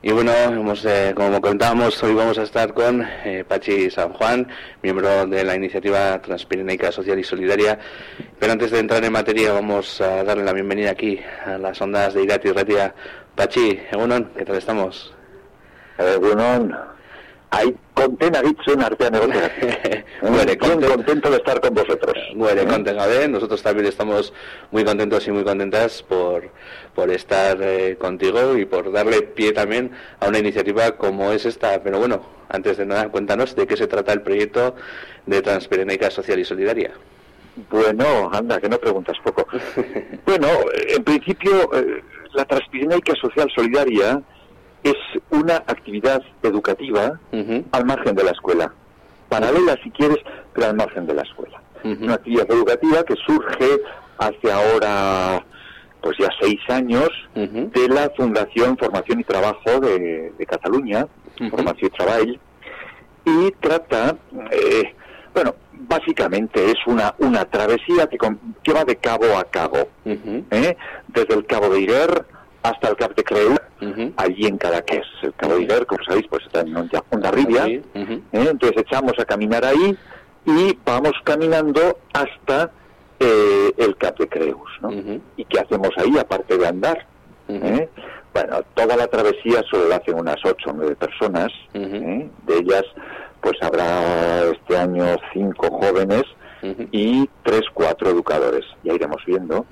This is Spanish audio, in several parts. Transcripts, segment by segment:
Y bueno, como contábamos, hoy vamos a estar con Pachi San Juan, miembro de la iniciativa Transpirenaica Social y Solidaria. Pero antes de entrar en materia, vamos a darle la bienvenida aquí a las ondas de Irati y Ratia. Pachi, egunon, ¿qué tal estamos? Egunon, hay contena dicho en Artean Muy contento de estar con vosotros. Nosotros también estamos muy contentos y muy contentas por estar contigo y por darle pie también a una iniciativa como es esta. Pero bueno, antes de nada, cuéntanos de qué se trata el proyecto de Transpirenaica Social y Solidaria. Bueno, anda, que no preguntas poco. Bueno, en principio, la Transpirenaica Social Solidaria es una actividad educativa al margen de la escuela. Paralela, si quieres, pero al margen de la escuela. Una actividad educativa que surge hace ahora, pues ya 6 años, de la Fundación Formación y Trabajo de Cataluña, Formació i Treball, y trata, bueno, básicamente es una travesía que va de cabo a cabo, desde el Cabo de Irer hasta el Cap de Creus, allí en Cadaqués. El Cabo de Irer, como sabéis, pues está en Hondarribia, entonces echamos a caminar ahí y vamos caminando hasta el Cap de Creus, ¿no? ¿Y qué hacemos ahí, aparte de andar? Bueno, toda la travesía solo la hacen unas 8 o 9 personas, de ellas pues habrá este año 5 jóvenes y 3-4 educadores, ya iremos viendo.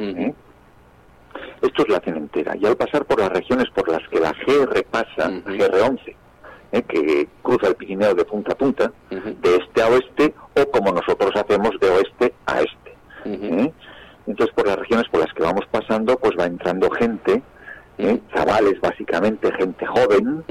Estos la hacen entera, y al pasar por las regiones por las que la GR pasa, GR11, que cruza el Pirineo de punta a punta, de este a oeste, o como nosotros hacemos, de oeste a este. Entonces, por las regiones por las que vamos pasando, pues va entrando gente, chavales básicamente, gente joven,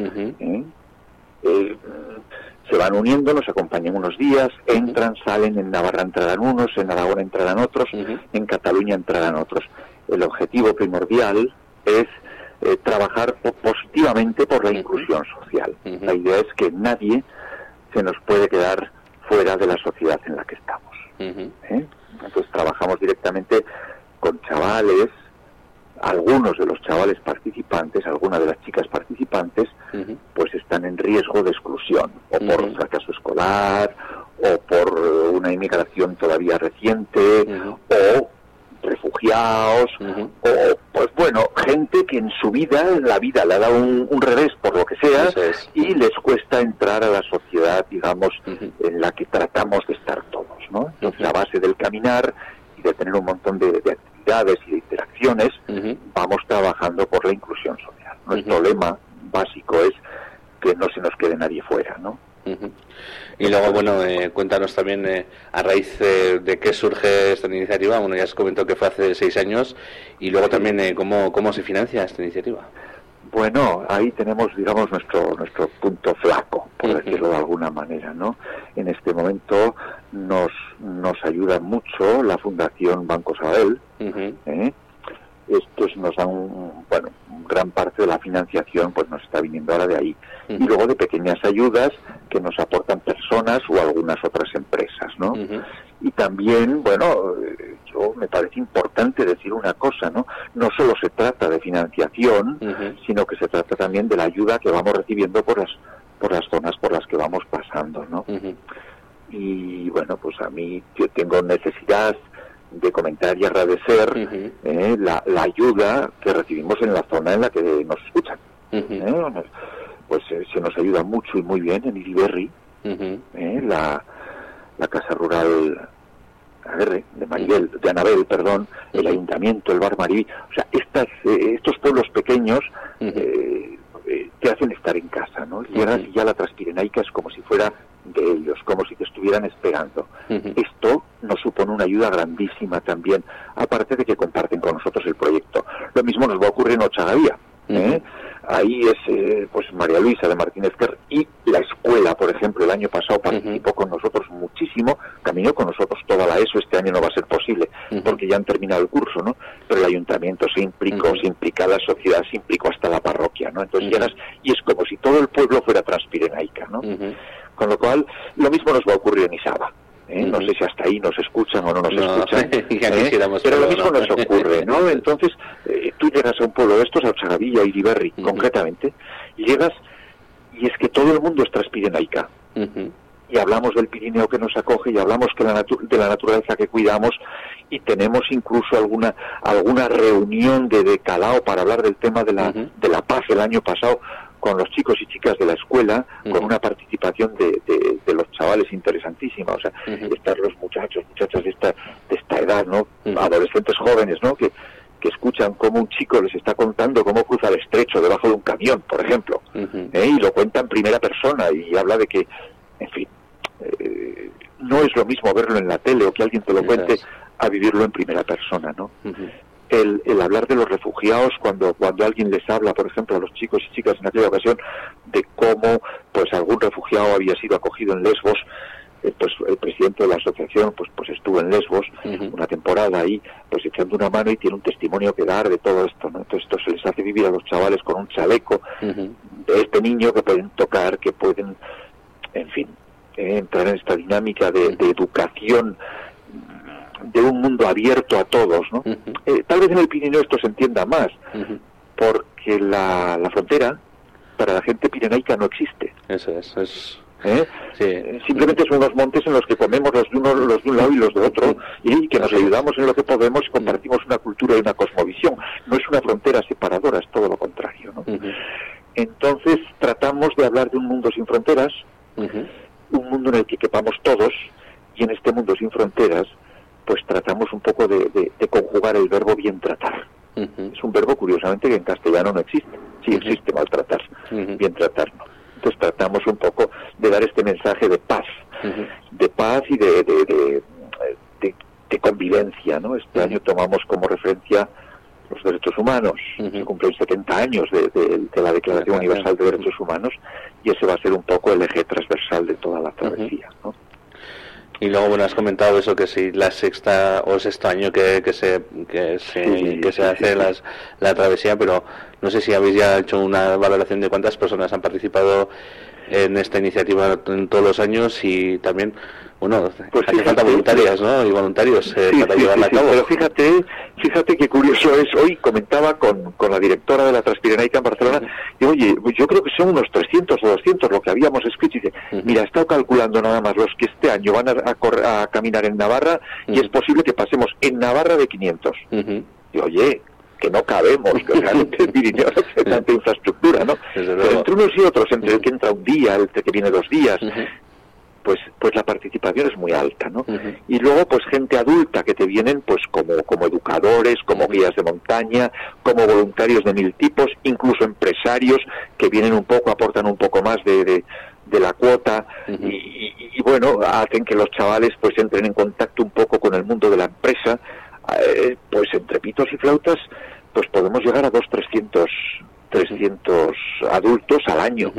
se van uniendo, nos acompañan unos días, entran, salen, en Navarra entrarán unos, en Aragón entrarán otros, en Cataluña entrarán otros. El objetivo primordial es trabajar positivamente por la inclusión social. La idea es que nadie se nos puede quedar fuera de la sociedad en la que estamos. Entonces trabajamos directamente con chavales, algunos de los chavales participantes, algunas de las chicas participantes, pues están en riesgo de exclusión, o por fracaso escolar, o por una inmigración todavía reciente, o refugiados, o pues bueno, gente que en su vida, la vida le ha dado un revés por lo que sea, y les cuesta entrar a la sociedad, digamos, en la que tratamos de estar todos, ¿no? Entonces, a base del caminar y de tener un montón de actividades y de interacciones, vamos trabajando por la inclusión social. Nuestro lema básico es que no se nos quede nadie fuera, ¿no? Y luego, bueno, cuéntanos también a raíz de qué surge esta iniciativa. Bueno, ya os comentó que fue hace 6 años, y luego también cómo se financia esta iniciativa. Bueno, ahí tenemos, digamos, nuestro punto flaco, por decirlo de alguna manera, ¿no? En este momento nos ayuda mucho la Fundación Banco Sabadell. Estos nos dan gran parte de la financiación, pues nos está viniendo ahora de ahí. Y luego de pequeñas ayudas que nos aportan personas o algunas otras empresas, ¿no? Y también, bueno, yo me parece importante decir una cosa, ¿no? No solo se trata de financiación, sino que se trata también de la ayuda que vamos recibiendo por las zonas por las que vamos pasando, ¿no? Y bueno, pues a mí yo tengo necesidad de comentar y agradecer la ayuda que recibimos en la zona en la que nos escuchan. Pues se nos ayuda mucho y muy bien en Iriberri, la Casa Rural de Maribel, de Anabel, perdón, el Ayuntamiento, el Bar Maribí. O sea, estos pueblos pequeños te hacen estar en casa, ¿no? Llegas y ya la Transpirenaica es como si fuera de ellos, como si te estuvieran esperando. Esto nos supone una ayuda grandísima también, aparte de que comparten con nosotros el proyecto. Lo mismo nos va a ocurrir en Ochagavía. Ahí es pues María Luisa de Martínez Quer, y la escuela, por ejemplo, el año pasado participó con nosotros muchísimo, caminó con nosotros toda la ESO. Este año no va a ser posible porque ya han terminado el curso, ¿no? Pero el ayuntamiento se implicó, se implica la sociedad, se implicó hasta la parroquia, ¿no? Entonces llegas y es como si todo el pueblo fuera Transpirenaica, ¿no? Con lo cual, lo mismo nos va a ocurrir en Isaba. No sé si hasta ahí nos escuchan o no nos escuchan, pero lo mismo nos ocurre, ¿no? Entonces, tú llegas a un pueblo de estos, a Ochagavía, Iriberri, concretamente, y llegas y es que todo el mundo es Transpirenaica. Y hablamos del Pirineo que nos acoge y hablamos de la naturaleza que cuidamos y tenemos incluso alguna reunión de calao para hablar del tema de la paz el año pasado con los chicos y chicas de la escuela, con una participación de los chavales interesantísima. O sea, estar los muchachas de esta edad, ¿no? Adolescentes jóvenes, ¿no? Que escuchan cómo un chico les está contando cómo cruza el estrecho debajo de un camión, por ejemplo, y lo cuenta en primera persona y habla de que, en fin, no es lo mismo verlo en la tele o que alguien te lo cuente a vivirlo en primera persona, ¿no? El hablar de los refugiados cuando alguien les habla, por ejemplo, a los chicos y chicas en aquella ocasión de cómo pues algún refugiado había sido acogido en Lesbos, pues el presidente de la asociación pues estuvo en Lesbos una temporada ahí, pues echando una mano y tiene un testimonio que dar de todo esto, ¿no? Entonces esto se les hace vivir a los chavales con un chaleco de este niño que pueden tocar, que pueden, en fin, entrar en esta dinámica de educación, de un mundo abierto a todos, ¿no? Tal vez en el Pirineo esto se entienda más, porque la frontera para la gente pirenaica no existe. Eso es. Sí. Simplemente son unos montes en los que comemos los de un lado y los de otro, y que nos ayudamos en lo que podemos y compartimos una cultura y una cosmovisión. No es una frontera separadora, es todo lo contrario, ¿no? Entonces tratamos de hablar de un mundo sin fronteras, un mundo en el que quepamos todos, y en este mundo sin fronteras pues tratamos un poco de conjugar el verbo bien tratar. Es un verbo, curiosamente, que en castellano no existe. Sí existe maltratar, bien tratar no. Entonces tratamos un poco de dar este mensaje de paz y de convivencia, ¿no? Este año tomamos como referencia los derechos humanos. Se cumplen 70 años de la Declaración Universal de Derechos Humanos, y ese va a ser un poco el eje transversal de toda la travesía, ¿no? Y luego, bueno, has comentado eso, que si la sexta o sexto año que se hace la travesía, pero no sé si habéis ya hecho una valoración de cuántas personas han participado en esta iniciativa en todos los años, y también, bueno, pues hace falta voluntarias, ¿no? Y voluntarios para llevarla a cabo. Pero fíjate qué curioso es. Hoy comentaba con la directora de la Transpirenaica en Barcelona, y oye, yo creo que son unos 300 o 200 lo que habíamos escrito, y dice, mira, he estado calculando nada más los que este año van a caminar en Navarra, y es posible que pasemos en Navarra de 500. Y oye, que no cabemos, que realmente el Pirineo no tiene tanta infraestructura, ¿no? Pero entre unos y otros, entre el que entra un día, el que viene 2 días, pues la participación es muy alta, ¿no? Y luego pues gente adulta que te vienen pues como educadores, como guías de montaña, como voluntarios de 1000 tipos, incluso empresarios que vienen un poco, aportan un poco más de la cuota, y bueno, hacen que los chavales pues entren en contacto un poco con el mundo de la empresa. Pues entre pitos y flautas pues podemos llegar a 300 adultos al año,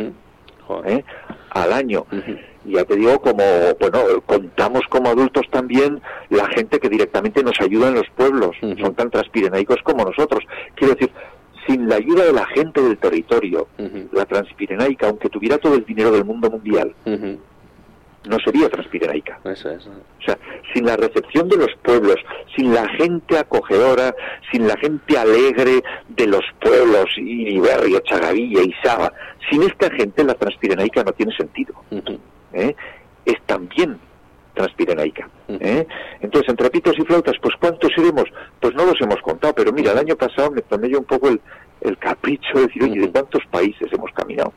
al año. Y ya te digo, contamos como adultos también la gente que directamente nos ayuda en los pueblos, son tan transpirenaicos como nosotros. Quiero decir, sin la ayuda de la gente del territorio, la Transpirenaica, aunque tuviera todo el dinero del mundo mundial, no sería Transpirenaica. Eso es. O sea, sin la recepción de los pueblos, sin la gente acogedora, sin la gente alegre de los pueblos, Iriberri, Chagavilla y Saba, sin esta gente la Transpirenaica no tiene sentido. Es también Transpirenaica. Entonces, entre pitos y flautas, pues ¿cuántos seremos? Pues no los hemos contado, pero mira, el año pasado me tomé yo un poco el capricho de decir, oye, ¿de cuántos países hemos caminado?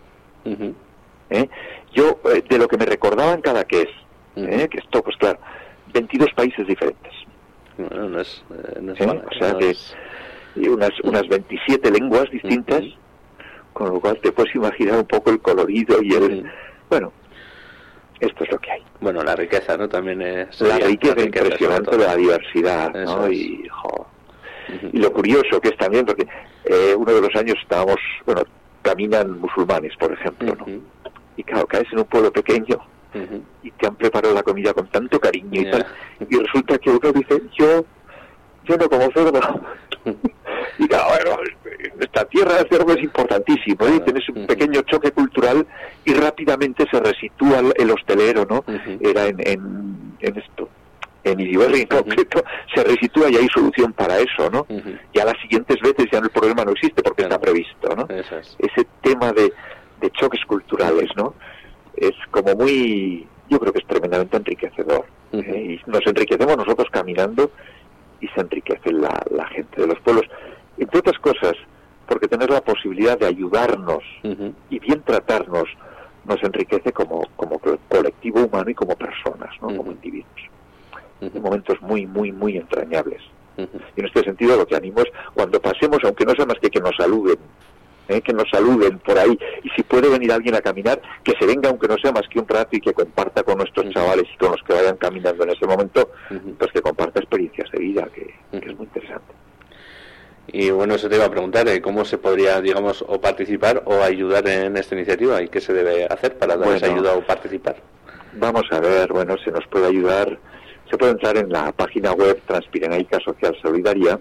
Yo, de lo que me recordaba en cada que que esto, pues claro, 22 países diferentes. Bueno, no es o sea, que y unas 27 lenguas distintas, con lo cual te puedes imaginar un poco el colorido y el... Bueno, esto es lo que hay. Bueno, la riqueza, ¿no? También es... La riqueza impresionante de la diversidad, ¿no? Y lo curioso que es también, porque uno de los años estábamos, caminan musulmanes, por ejemplo, ¿no? Y claro, caes en un pueblo pequeño y te han preparado la comida con tanto cariño y tal, y resulta que uno dice, yo no como cerdo. Y claro, en esta tierra el cerdo es importantísimo, y tienes un pequeño choque cultural y rápidamente se resitúa el hostelero, ¿no? Era en esto, en Iriberri en concreto, se resitúa y hay solución para eso, ¿no? Y a las siguientes veces ya el problema no existe porque está previsto, ¿no? Ese tema de choques culturales, ¿no? Es como muy, yo creo que es tremendamente enriquecedor. Y nos enriquecemos nosotros caminando y se enriquece la gente de los pueblos. Entre otras cosas, porque tener la posibilidad de ayudarnos y bien tratarnos nos enriquece como colectivo humano y como personas, ¿no? Como individuos. En momentos muy, muy, muy entrañables. Y en este sentido lo que animo es, cuando pasemos, aunque no sea más que nos saluden, que nos saluden por ahí, y si puede venir alguien a caminar, que se venga aunque no sea más que un rato y que comparta con nuestros chavales y con los que vayan caminando en ese momento, pues que comparta experiencias de vida, que es muy interesante. Y bueno, eso te iba a preguntar, ¿cómo se podría, digamos, o participar o ayudar en esta iniciativa? ¿Y qué se debe hacer para dar esa ayuda o participar? Vamos a ver, bueno, se nos puede ayudar, se puede entrar en la página web Transpirenaica Social Solidaria,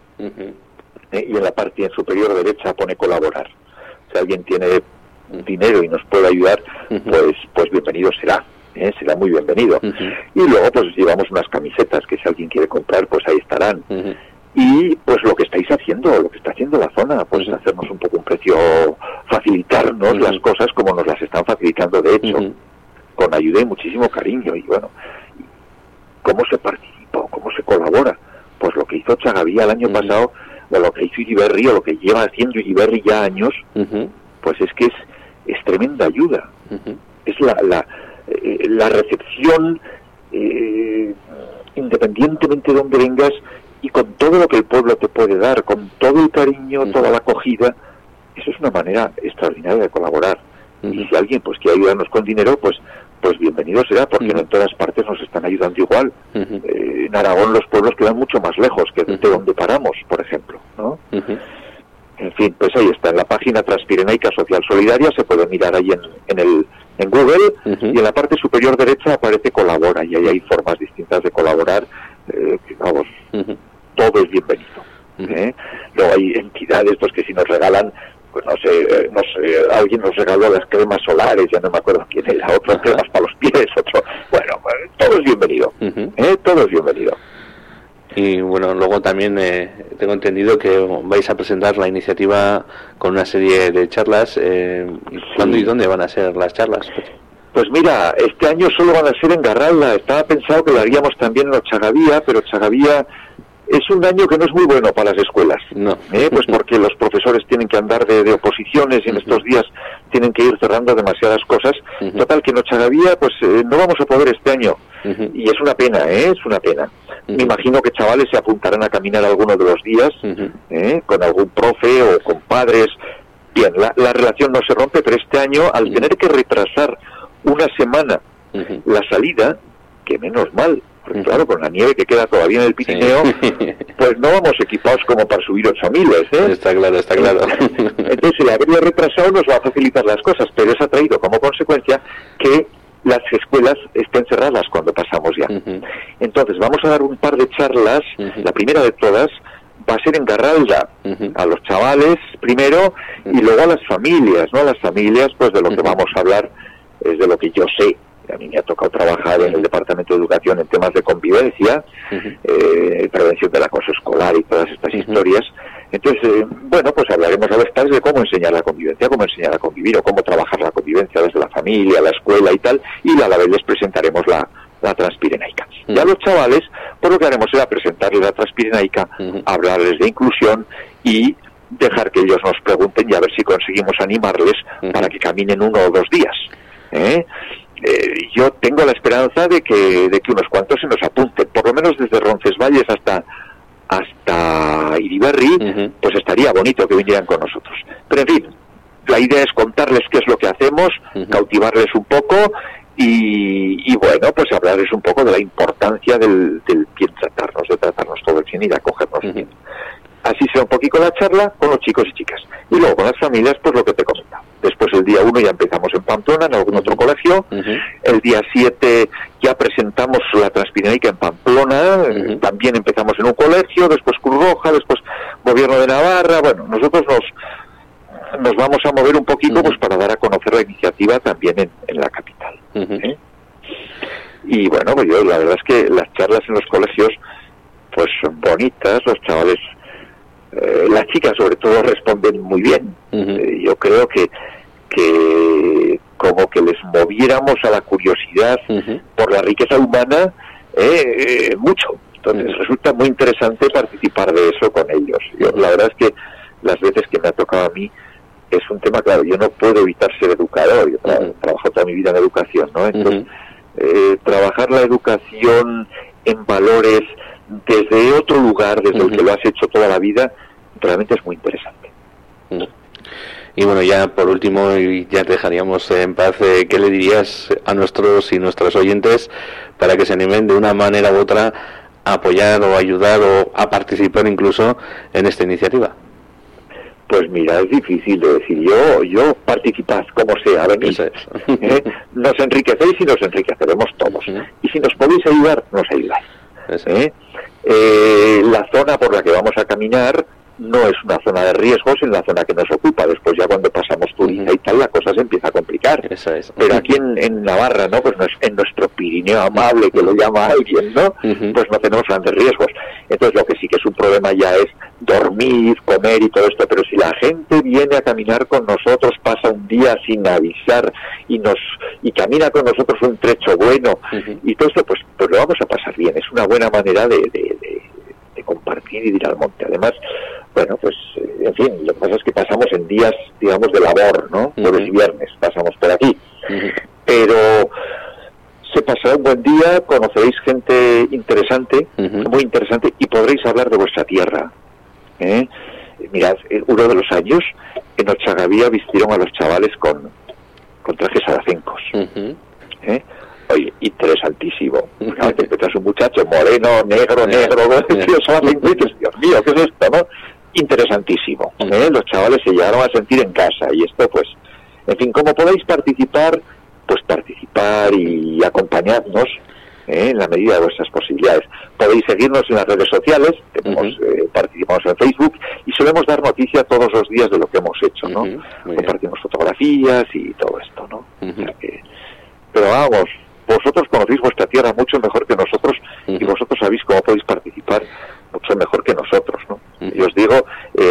y en la parte superior derecha pone colaborar. Si alguien tiene dinero y nos puede ayudar, pues bienvenido será. Será muy bienvenido. Y luego pues llevamos unas camisetas que si alguien quiere comprar, pues ahí estarán. Y pues lo que estáis haciendo, lo que está haciendo la zona, pues hacernos un poco un precio, facilitarnos las cosas como nos las están facilitando de hecho, con ayuda y muchísimo cariño. Y bueno, ¿cómo se participa? ¿Cómo se colabora? Pues lo que hizo Chagavía el año pasado, o lo que hizo Iriberri, o lo que lleva haciendo Iriberri ya años, pues es que es tremenda ayuda. Es la recepción, independientemente de dónde vengas, y con todo lo que el pueblo te puede dar, con todo el cariño, toda la acogida. Eso es una manera extraordinaria de colaborar. Y si alguien pues quiere ayudarnos con dinero, pues bienvenido será, porque no en todas partes nos están ayudando igual. En Aragón los pueblos quedan mucho más lejos que de donde paramos, por ejemplo, ¿no? En fin, pues ahí está, en la página Transpirenaica Social Solidaria, se puede mirar ahí en Google, y en la parte superior derecha aparece colabora, y ahí hay formas distintas de colaborar, vamos, todo es bienvenido. Luego hay entidades pues que si nos regalan, pues no sé, alguien nos regaló las cremas solares, ya no me acuerdo quién era, otras cremas para los pies, bueno, todo es bienvenido, todo es bienvenido. Y bueno, luego también tengo entendido que vais a presentar la iniciativa con una serie de charlas. ¿Cuándo y dónde van a ser las charlas? Pues mira, este año solo van a ser en Garralda. Estaba pensado que lo haríamos también en Ochagavía, pero Ochagavía es un año que no es muy bueno para las escuelas. No. Pues porque los profesores tienen que andar de oposiciones y en estos días tienen que ir cerrando demasiadas cosas. Total, que en Ochagavía pues no vamos a poder este año. Y es una pena, es una pena. Me imagino que chavales se apuntarán a caminar alguno de los días, con algún profe o con padres. Bien, la relación no se rompe, pero este año, al tener que retrasar una semana la salida, que menos mal, porque claro, con la nieve que queda todavía en el Pirineo, pues no vamos equipados como para subir 8000, Está claro, está claro. Entonces el haberlo retrasado nos va a facilitar las cosas, pero eso ha traído como consecuencia que las escuelas estén cerradas cuando pasamos ya. Entonces vamos a dar un par de charlas, la primera de todas va a ser en Garralda, a los chavales primero, y luego a las familias, ¿no? A las familias, pues de lo que vamos a hablar es de lo que yo sé. A mí me ha tocado trabajar en el Departamento de Educación en temas de convivencia, prevención del acoso escolar y todas estas historias. Entonces, bueno, pues hablaremos a los padres de cómo enseñar la convivencia, cómo enseñar a convivir o cómo trabajar la convivencia desde la familia, la escuela y tal, y a la vez les presentaremos la Transpirenaica. Y a los chavales, pues lo que haremos será presentarles la Transpirenaica, hablarles de inclusión y dejar que ellos nos pregunten y a ver si conseguimos animarles para que caminen 1 o 2 días. Yo tengo la esperanza de que unos cuantos se nos apunten, por lo menos desde Roncesvalles hasta Iriberri, pues estaría bonito que vinieran con nosotros. Pero en fin, la idea es contarles qué es lo que hacemos, cautivarles un poco y bueno, pues hablarles un poco de la importancia del bien tratarnos, de tratarnos todos bien y de acogernos bien. Así será un poquito la charla con los chicos y chicas. Y luego con las familias, pues lo que te comentaba. Después el día 1 ya empezamos en Pamplona, en algún otro colegio. El día 7 ya presentamos la Transpirenaica en Pamplona. También empezamos en un colegio, después Cruz Roja, después Gobierno de Navarra. Bueno, nosotros nos vamos a mover un poquito pues para dar a conocer la iniciativa también en la capital. Y bueno, pues yo la verdad es que las charlas en los colegios pues son bonitas, los chavales... las chicas sobre todo responden muy bien. Yo creo que les moviéramos a la curiosidad por la riqueza humana mucho. Entonces resulta muy interesante participar de eso con ellos. La verdad es que las veces que me ha tocado a mí es un tema, claro, yo no puedo evitar ser educador, yo trabajo toda mi vida en educación, ¿no? Entonces, trabajar la educación en valores desde otro lugar, desde el que lo has hecho toda la vida, realmente es muy interesante. Y bueno, ya por último, y ya te dejaríamos en paz, ¿qué le dirías a nuestros y nuestras oyentes para que se animen de una manera u otra a apoyar o ayudar o a participar incluso en esta iniciativa? Pues mira, es difícil de decir. Yo participad como sea, venid. Nos enriquecéis y nos enriqueceremos todos. Y si nos podéis ayudar, nos ayudáis. La zona por la que vamos a caminar no es una zona de riesgos, es la zona que nos ocupa. Después ya cuando pasamos Turinta y tal, la cosa se empieza a complicar. Pero aquí en Navarra, ¿no? Pues en nuestro Pirineo amable, que lo llama alguien, ¿no? Pues no tenemos grandes riesgos. Entonces lo que sí que es un problema ya es dormir, comer y todo esto. Pero si la gente viene a caminar con nosotros, pasa un día sin avisar y camina con nosotros un trecho bueno y todo esto, pues lo vamos a pasar bien. Es una buena manera de compartir y de ir al monte. Además, bueno, pues, en fin, lo que pasa es que pasamos en días, digamos, de labor, ¿no? Jueves y viernes, pasamos por aquí. Pero se pasará un buen día, conoceréis gente interesante, muy interesante, y podréis hablar de vuestra tierra. Mirad, uno de los años, en Ochagavía vistieron a los chavales con trajes aracencos. Oye, interesantísimo. Te encuentras un muchacho moreno, negro, Dios mío, ¿qué es esto, no? Interesantísimo. Los chavales se llegaron a sentir en casa y esto, pues, en fin, como podéis participar, pues participar y acompañarnos en la medida de vuestras posibilidades. Podéis seguirnos en las redes sociales, participamos en Facebook y solemos dar noticia todos los días de lo que hemos hecho, ¿no? Compartimos fotografías y todo esto, ¿no? O sea que, pero vamos, vosotros conocéis vuestra tierra mucho mejor que nosotros y vosotros sabéis cómo podéis participar mucho mejor que nosotros, ¿no? Y os digo,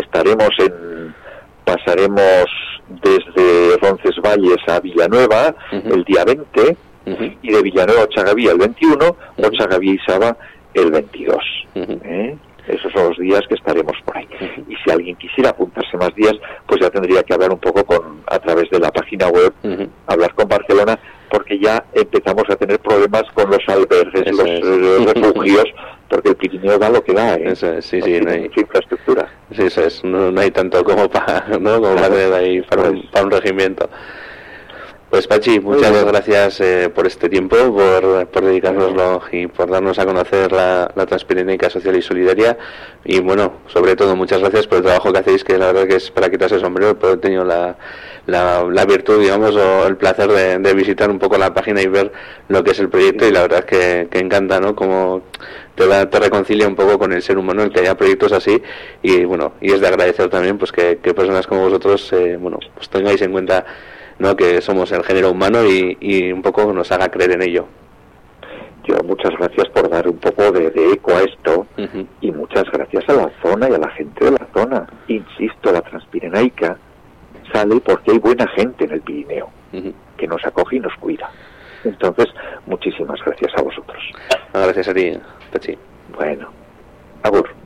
pasaremos desde Roncesvalles a Villanueva el día 20 y de Villanueva a Ochagavía el 21, Ochagavía y Saba el 22. Esos son los días que estaremos por ahí. Y si alguien quisiera apuntarse más días, pues ya tendría que hablar un poco a través de la página web, hablar con Barcelona, porque ya empezamos a tener problemas con los albergues, los refugios, porque el Pirineo da lo que da, no hay infraestructura. No hay tanto como para tener ahí para un regimiento. Pues Pachi, muchas gracias por este tiempo, por dedicárnoslo y por darnos a conocer la Transpirenaica Social y Solidaria. Y bueno, sobre todo muchas gracias por el trabajo que hacéis, que la verdad que es para quitarse el sombrero, pero he tenido la virtud, digamos, o el placer de visitar un poco la página y ver lo que es el proyecto, y la verdad es que encanta, ¿no? Como te reconcilia un poco con el ser humano el que haya proyectos así, y bueno, y es de agradecer también pues que personas como vosotros pues tengáis en cuenta, ¿no?, que somos el género humano y un poco nos haga creer en ello. Yo muchas gracias por dar un poco de eco a esto y muchas gracias a la zona y a la gente de la zona. Insisto, la Transpirenaica sale porque hay buena gente en el Pirineo que nos acoge y nos cuida. Entonces, muchísimas gracias a vosotros. Gracias a ti, Pachi. Bueno, agur.